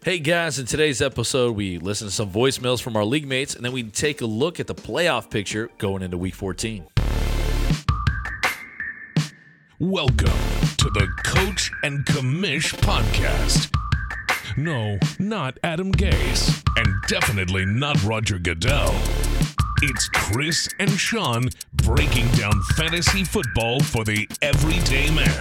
Hey guys, in today's episode, we listen to some voicemails from our league mates, and then we take a look at the playoff picture going into Week 14. Welcome to the Coach and Commish podcast. No, not Adam Gase, and definitely not Roger Goodell. It's Chris and Sean breaking down fantasy football for the everyday man.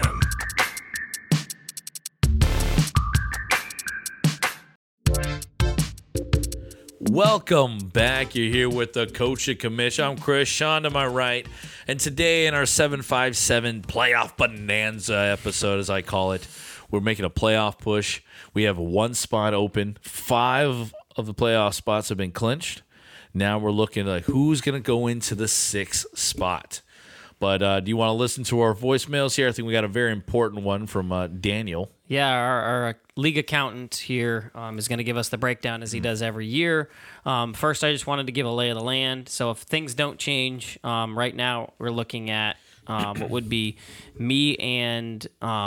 Welcome back. You're here with the Coach and Commish. I'm Chris, Sean to my right, and today in our 757 Playoff Bonanza episode, as I call it, we're making a playoff push. We have one spot open. 5 of the playoff spots have been clinched. Now we're looking at who's going to go into the 6th spot. But do you want to listen to our voicemails here? I think we got a very important one from Daniel. Yeah, our league accountant here is going to give us the breakdown as he does every year. First, I just wanted to give a lay of the land. So if things don't change, right now we're looking at what would be me and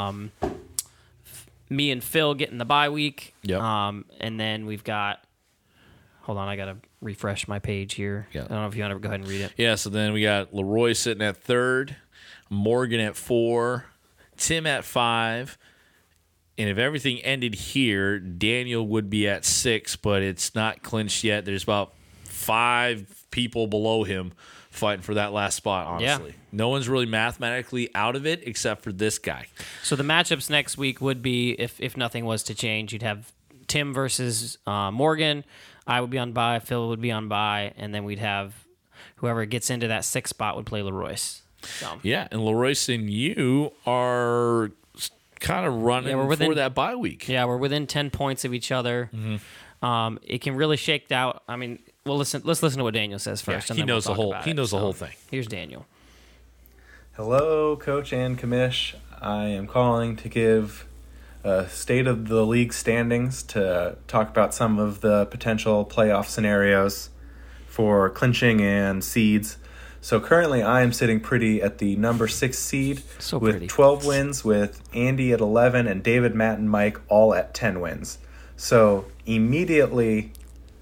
Phil getting the bye week. Yep. And then we've got, hold on, I got to refresh my page here. Yeah. I don't know if you want to go ahead and read it. Yeah, so then we got Leroy sitting at 3rd, Morgan at 4, Tim at 5. And if everything ended here, Daniel would be at 6, but it's not clinched yet. There's about 5 people below him fighting for that last spot, honestly. Yeah. No one's really mathematically out of it except for this guy. So the matchups next week would be, if nothing was to change, you'd have Tim versus Morgan. I would be on bye. Phil would be on bye. And then we'd have whoever gets into that 6th spot would play Leroyce. So. Yeah, and Leroyce and you are kind of running for that bye week. Yeah, we're within 10 points of each other. Mm-hmm. It can really shake out. I mean, let's listen to what Daniel says first. Yeah, and he then knows we'll the whole. talk He about knows it. the whole thing. Here's Daniel. Hello, Coach and Commish. I am calling to give a state of the league standings to talk about some of the potential playoff scenarios for clinching and seeds. So currently I am sitting pretty at the number 6 seed with pretty. 12 wins, with Andy at 11 and David, Matt, and Mike all at 10 wins. So immediately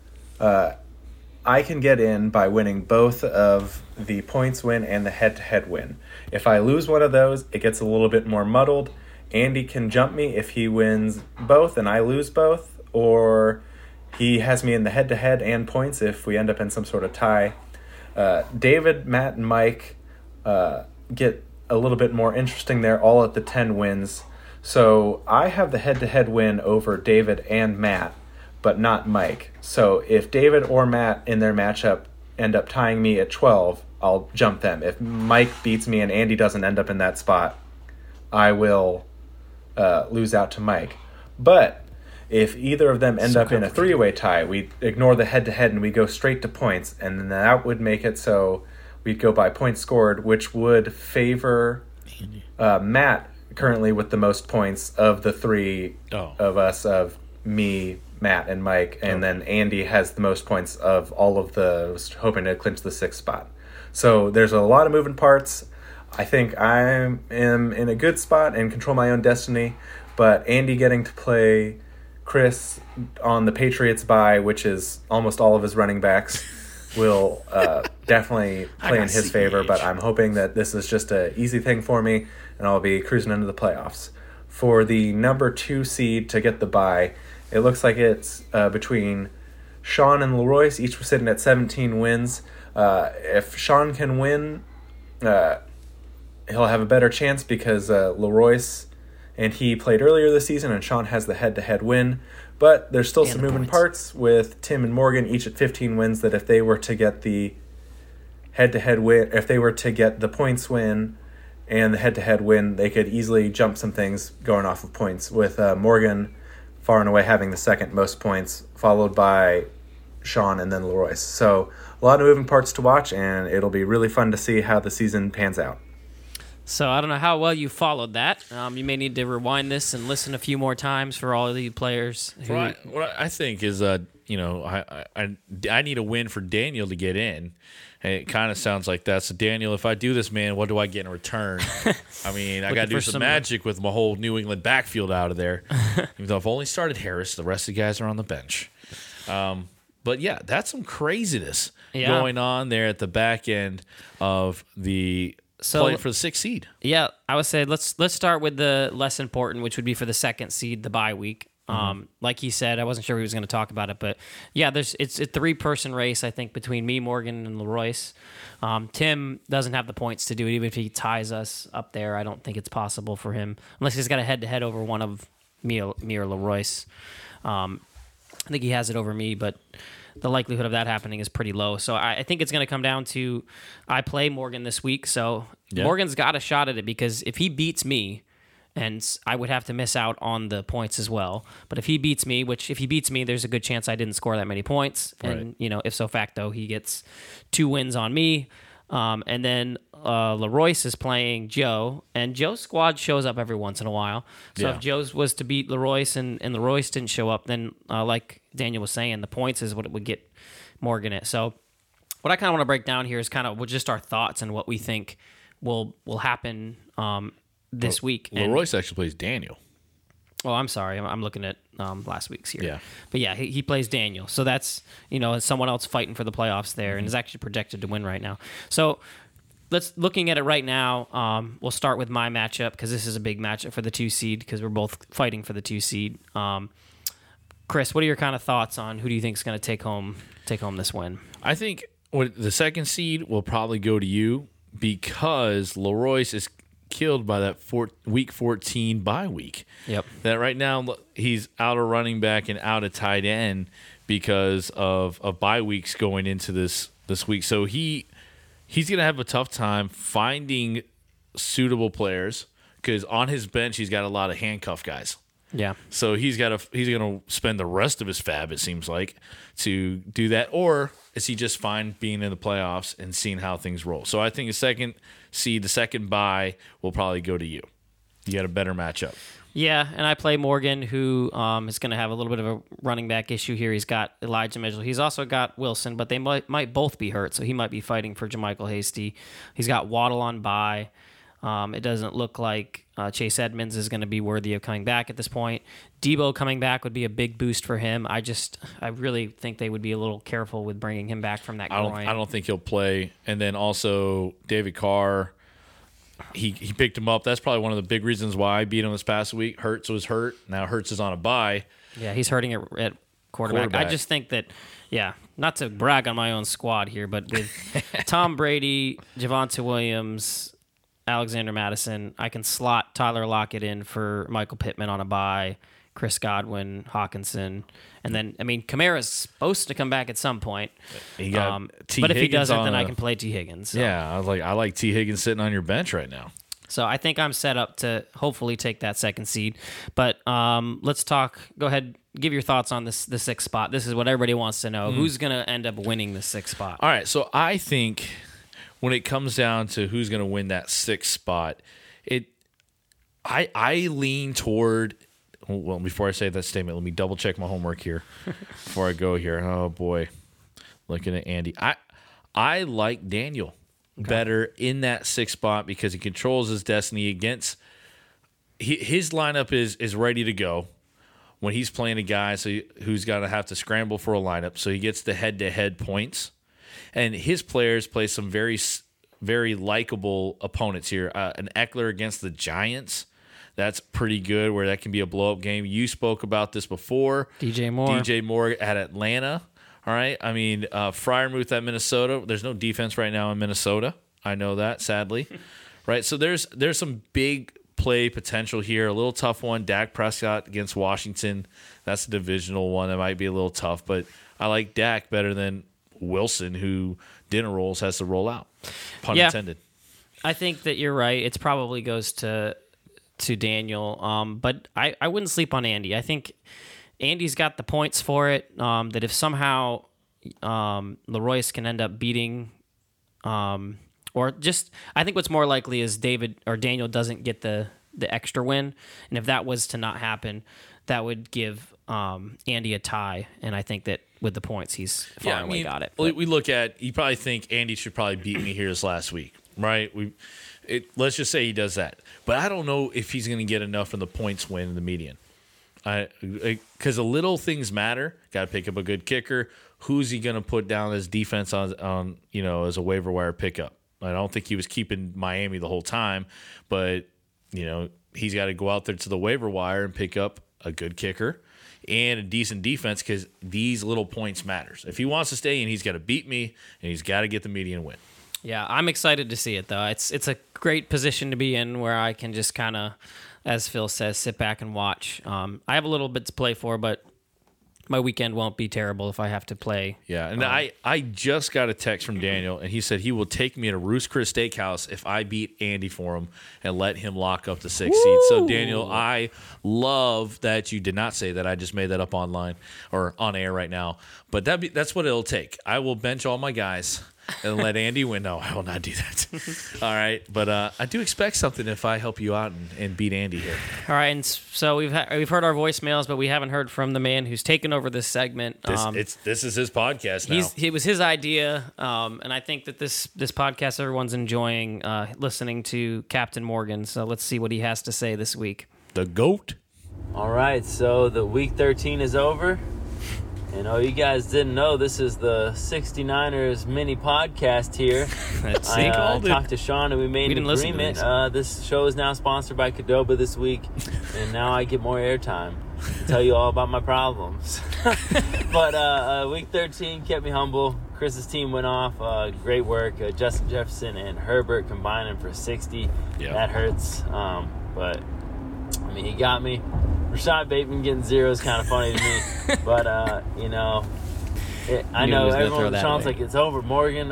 I can get in by winning both of the points win and the head-to-head win. If I lose one of those, it gets a little bit more muddled. Andy can jump me if he wins both and I lose both, or he has me in the head-to-head and points if we end up in some sort of tie. David, Matt, and Mike get a little bit more interesting there, all at the 10 wins. So I have the head-to-head win over David and Matt, but not Mike. So if David or Matt in their matchup end up tying me at 12, I'll jump them. If Mike beats me and Andy doesn't end up in that spot, I will lose out to Mike. But if either of them end up in a 3-way tie, we ignore the head-to-head and we go straight to points, and then that would make it so we'd go by points scored, which would favor Matt currently with the most points of the 3 of us, of me, Matt, and Mike, and then Andy has the most points of all of those, hoping to clinch the 6th spot. So there's a lot of moving parts. I think I am in a good spot and control my own destiny, but Andy getting to play Chris on the Patriots bye, which is almost all of his running backs, will definitely play in his favor, but I'm hoping that this is just an easy thing for me, and I'll be cruising into the playoffs. For the number 2 seed to get the bye, it looks like it's between Sean and Leroyce, each sitting at 17 wins. If Sean can win, he'll have a better chance because Leroyce and he played earlier this season, and Sean has the head-to-head win. But there's still some moving parts with Tim and Morgan, each at 15 wins, that if they were to get the head-to-head win, if they were to get the points win and the head-to-head win, they could easily jump some things going off of points, with Morgan far and away having the second most points, followed by Sean and then Leroyce. So a lot of moving parts to watch, and it'll be really fun to see how the season pans out. So I don't know how well you followed that. You may need to rewind this and listen a few more times for all of the players. What I think is, I need a win for Daniel to get in. And it kind of sounds like that. So, Daniel, if I do this, man, what do I get in return? I mean, I got to do some magic with my whole New England backfield out of there. Even though I've only started Harris, the rest of the guys are on the bench. But, yeah, that's some craziness going on there at the back end of the play for the 6th seed. Yeah, I would say let's start with the less important, which would be for the 2nd seed, the bye week. Like he said, I wasn't sure he was going to talk about it, but yeah, it's a 3-person race, I think, between me, Morgan, and Leroyce. Tim doesn't have the points to do it, even if he ties us up there. I don't think it's possible for him, unless he's got a head-to-head over one of me or Leroyce. I think he has it over me, but the likelihood of that happening is pretty low. So I think it's going to come down to, I play Morgan this week, so Morgan's got a shot at it, because if he beats me, and I would have to miss out on the points as well. But if he beats me, there's a good chance I didn't score that many points. And, if so facto, he gets 2 wins on me. And then Leroyce is playing Joe, and Joe's squad shows up every once in a while. So if Joe's was to beat Leroyce and Leroyce didn't show up, then like Daniel was saying, the points is what it would get Morgan at. So what I kind of want to break down here is kind of just our thoughts and what we think will happen this week. Leroyce actually plays Daniel. Oh, I'm sorry. I'm looking at last week's here. Yeah. But yeah, he plays Daniel. So that's, someone else fighting for the playoffs there, and is actually projected to win right now. So looking at it right now, we'll start with my matchup, because this is a big matchup for the 2 seed, because we're both fighting for the 2 seed. Chris, what are your kind of thoughts on who do you think is going to take home this win? I think the 2nd seed will probably go to you, because Leroyce is killed by that week 14 bye week. Yep. That right now he's out of running back and out of tight end because of bye weeks going into this week. So he's going to have a tough time finding suitable players, because on his bench he's got a lot of handcuff guys. Yeah. So he's going to spend the rest of his fab, it seems like, to do that. Or is he just fine being in the playoffs and seeing how things roll? So I think the 2nd seed, the 2nd bye, will probably go to you. You got a better matchup. Yeah, and I play Morgan, who is going to have a little bit of a running back issue here. He's got Elijah Mitchell. He's also got Wilson, but they might both be hurt, so he might be fighting for JaMychal Hasty. He's got Waddle on bye. It doesn't look like Chase Edmonds is going to be worthy of coming back at this point. Debo coming back would be a big boost for him. I really think they would be a little careful with bringing him back from that groin. I don't think he'll play. And then also David Carr, he picked him up. That's probably one of the big reasons why I beat him this past week. Hurts was hurt. Now Hurts is on a bye. Yeah, he's hurting at quarterback. I just think that, not to brag on my own squad here, but with Tom Brady, Javonte Williams, Alexander Madison, I can slot Tyler Lockett in for Michael Pittman on a bye, Chris Godwin, Hawkinson, and then, Kamara's supposed to come back at some point. He got but if he doesn't, then I can play T. Higgins. So. Yeah, I like T. Higgins sitting on your bench right now. So I think I'm set up to hopefully take that 2nd seed. But let's talk. Go ahead, give your thoughts on the 6th spot. This is what everybody wants to know. Who's going to end up winning the 6th spot? All right, so I think when it comes down to who's going to win that 6th spot, I lean toward. Well, before I say that statement, let me double check my homework here before I go here. Oh boy, looking at Andy, I like Daniel better in that 6th spot, because he controls his destiny against his lineup is ready to go when he's playing a guy who's going to have to scramble for a lineup, so he gets the head-to-head points. And his players play some very, very likable opponents here. An Eckler against the Giants, that's pretty good, where that can be a blow-up game. You spoke about this before. DJ Moore at Atlanta. All right. Freiermuth at Minnesota. There's no defense right now in Minnesota. I know that, sadly. Right. So there's some big play potential here. A little tough one. Dak Prescott against Washington. That's a divisional one. That might be a little tough, but I like Dak better than Wilson, who dinner rolls has to roll out. Pun intended. I think that you're right. It probably goes to Daniel. But I wouldn't sleep on Andy. I think Andy's got the points for it. That if somehow Leroyce can end up beating or or just I think what's more likely is David or Daniel doesn't get the extra win, and if that was to not happen, that would give Andy a tie, and I think that with the points he's far away got it. We look at, you probably think Andy should probably beat me here this last week, right? Let's just say he does that, but I don't know if he's going to get enough in the points win in the median. Because the little things matter. Got to pick up a good kicker. Who's he going to put down as defense on as a waiver wire pickup? I don't think he was keeping Miami the whole time, but he's got to go out there to the waiver wire and pick up a good kicker and a decent defense because these little points matters. If he wants to stay in, he's got to beat me and he's got to get the median win. Yeah, I'm excited to see it though. It's a great position to be in where I can just kind of, as Phil says, sit back and watch. I have a little bit to play for, but my weekend won't be terrible if I have to play. Yeah, and I just got a text from Daniel, and he said he will take me to Roost Chris Steakhouse if I beat Andy for him and let him lock up the 6th seed. So, Daniel, I love that you did not say that. I just made that up online or on air right now. But that's what it'll take. I will bench all my guys and let Andy win. No, I will not do that. All right, but I do expect something if I help you out and beat Andy here. All right, and so we've heard our voicemails, but we haven't heard from the man who's taken over this segment. This is his podcast now. It was his idea, and I think that this podcast everyone's enjoying listening to Captain Morgan. So let's see what he has to say this week. The GOAT. All right, so the week 13 is over. And you guys didn't know, this is the 69ers mini podcast here. I talked to Sean and we made an agreement. This show is now sponsored by Qdoba this week, and now I get more airtime to tell you all about my problems. But week 13 kept me humble. Chris's team went off. Great work. Justin Jefferson and Herbert combining for 60. Yeah. That hurts. But, I mean, he got me. Rashad Bateman getting 0 is kind of funny to me, but I know everyone. Sean's like it's over, Morgan.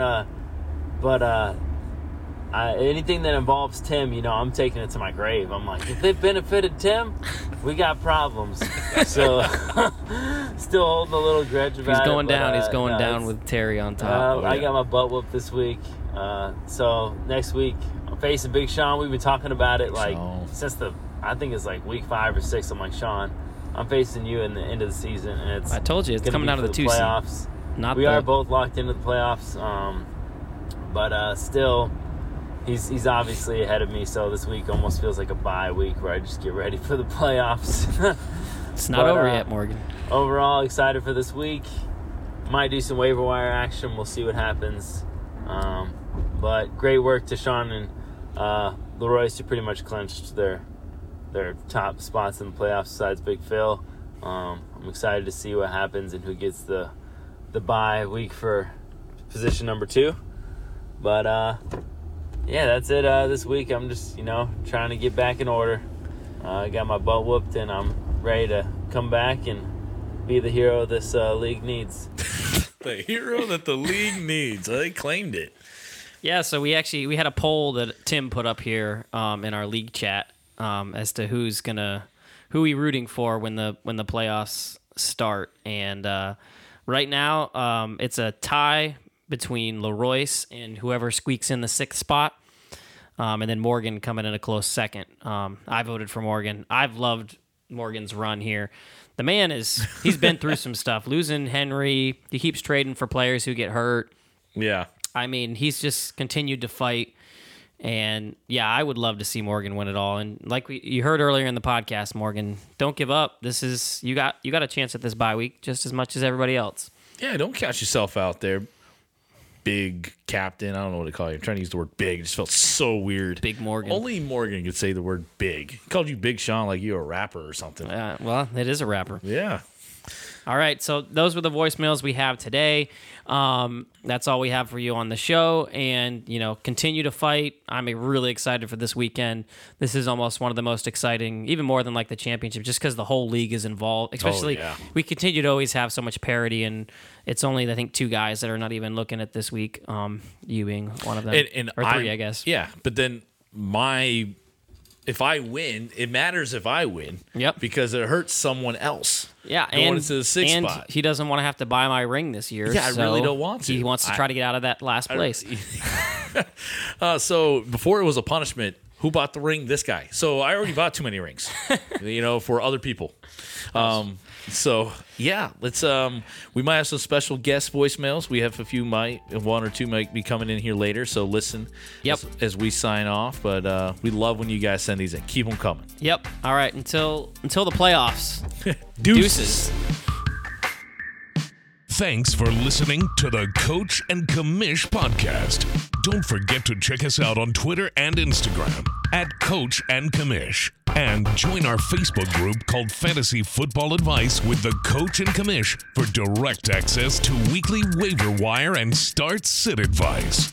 But anything that involves Tim, I'm taking it to my grave. I'm like, if it benefited Tim, we got problems. So still holding a little grudge about it. He's going down. He's going down with Terry on top. I got my butt whooped this week. So next week I'm facing Big Sean. We've been talking about it since I think it's like week 5 or 6. I'm like, Sean, I'm facing you in the end of the season, and I told you it's coming down to the 2 playoffs. We are both locked into the playoffs, but still, he's obviously ahead of me. So this week almost feels like a bye week where I just get ready for the playoffs. It's not over yet, Morgan. Overall, excited for this week. Might do some waiver wire action. We'll see what happens. But great work to Sean and Leroy's, who pretty much clinched their top spots in the playoffs besides Big Phil. I'm excited to see what happens and who gets the bye week for position number 2. But yeah, that's it this week. I'm just trying to get back in order. I got my butt whooped and I'm ready to come back and be the hero this league needs. The hero that the league needs. They claimed it. Yeah, so we had a poll that Tim put up here in our league chat. As to who we rooting for when the playoffs start, and right now it's a tie between Leroyce and whoever squeaks in the 6th spot, and then Morgan coming in a close second. I voted for Morgan. I've loved Morgan's run here. The man he's been through some stuff, losing Henry. He keeps trading for players who get hurt. Yeah, I mean he's just continued to fight. And yeah, I would love to see Morgan win it all. And like you heard earlier in the podcast, Morgan, don't give up. This is you got a chance at this bye week just as much as everybody else. Yeah, don't count yourself out there, big captain. I don't know what to call you. I'm trying to use the word big. It just felt so weird. Big Morgan. Only Morgan could say the word big. He called you Big Sean like you're a rapper or something. Well, it is a rapper. Yeah. All right, so those were the voicemails we have today. That's all we have for you on the show, and continue to fight. I'm really excited for this weekend. This is almost one of the most exciting, even more than like the championship, just because the whole league is involved. Especially, we continue to always have so much parity, and it's only I think 2 guys that are not even looking at this week. You being one of them, or 3, I guess. Yeah, but then if I win, it matters if I win. Yep. Because it hurts someone else. Yeah, and it's the 6th spot. He doesn't want to have to buy my ring this year. Yeah, I really don't want to. He wants to try to get out of that last place. So before it was a punishment, who bought the ring? This guy. So I already bought too many rings, for other people. So yeah, let's. We might have some special guest voicemails. We have one or two might be coming in here later. So listen. Yep. As we sign off, but we love when you guys send these in. Keep them coming. Yep. All right. Until the playoffs. Deuces. Thanks for listening to the Coach and Commish podcast. Don't forget to check us out on Twitter and Instagram at Coach and Commish. And join our Facebook group called Fantasy Football Advice with the Coach and Commish for direct access to weekly waiver wire and start-sit advice.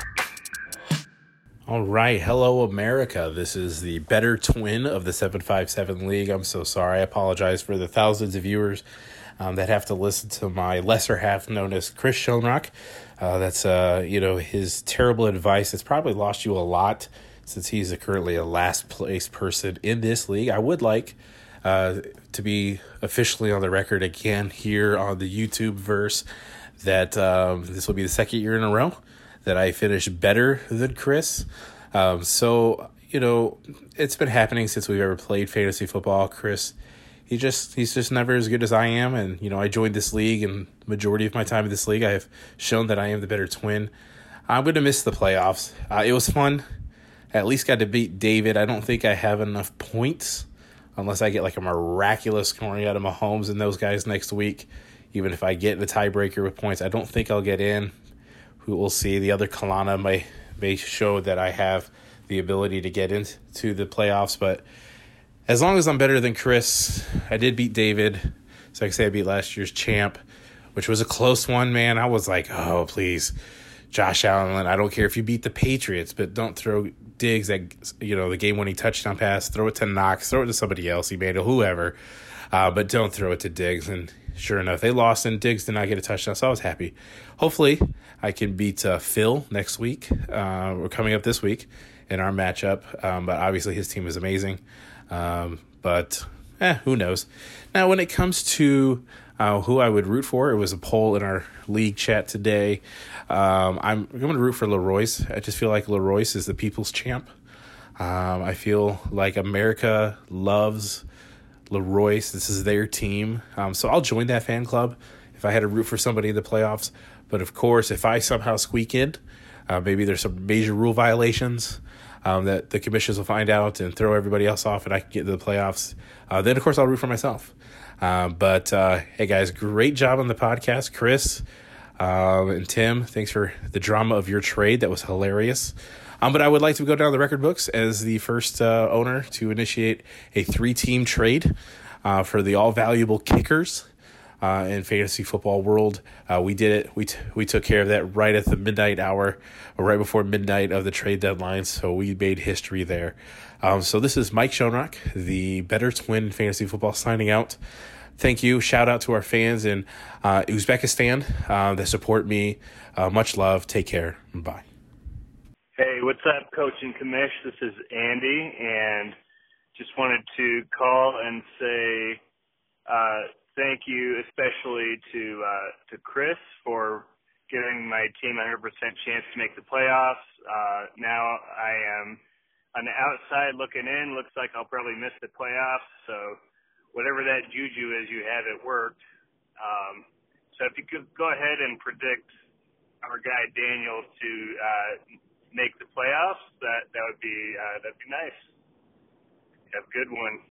All right. Hello, America. This is the better twin of the 757 League. I'm so sorry. I apologize for the thousands of viewers that have to listen to my lesser half known as Chris Schoenrock. That's his terrible advice. It's probably lost you a lot since he's currently a last place person in this league. I would like to be officially on the record again here on the YouTube verse that this will be the second year in a row that I finished better than Chris. So it's been happening since we've ever played fantasy football. Chris, he's just never as good as I am. And, I joined this league, and the majority of my time in this league, I have shown that I am the better twin. I'm going to miss the playoffs. It was fun. I at least got to beat David. I don't think I have enough points unless I get like a miraculous scoring out of Mahomes and those guys next week. Even if I get in a tiebreaker with points, I don't think I'll get in. We'll see. The other Kalana may show that I have the ability to get into the playoffs, but as long as I'm better than Chris, I did beat David. So I can say I beat last year's champ, which was a close one, man. I was like, oh, please, Josh Allen, I don't care if you beat the Patriots, but don't throw Diggs at, the game-winning touchdown pass. Throw it to Knox. Throw it to somebody else, Emmanuel, whoever. But don't throw it to Diggs. And sure enough, they lost, and Diggs did not get a touchdown, so I was happy. Hopefully, I can beat Phil next week. We're coming up this week in our matchup, but obviously his team is amazing. But who knows? Now, when it comes to who I would root for, it was a poll in our league chat today. I'm going to root for Leroyce. I just feel like Leroyce is the people's champ. I feel like America loves Leroyce. This is their team. So I'll join that fan club if I had to root for somebody in the playoffs. But of course, if I somehow squeak in, maybe there's some major rule violations that the commissions will find out and throw everybody else off, and I can get to the playoffs. Then, of course, I'll root for myself. But hey, guys, great job on the podcast. Chris and Tim, thanks for the drama of your trade. That was hilarious. But I would like to go down the record books as the first owner to initiate a 3-team trade for the all-valuable kickers in fantasy football world. We did it. We took care of that right at the midnight hour, or right before midnight of the trade deadline, so we made history there. So this is Mike Schoenrock, the better twin in fantasy football, signing out. Thank you. Shout out to our fans in Uzbekistan that support me. Much love. Take care. Bye. Hey, what's up, Coach and Commish? This is Andy, and just wanted to call and say thank you, especially to Chris for giving my team a 100% chance to make the playoffs. Now I am on the outside looking in. Looks like I'll probably miss the playoffs. So whatever that juju is you have, it worked. So if you could go ahead and predict our guy Daniel to make the playoffs, that'd be nice. Have a good one.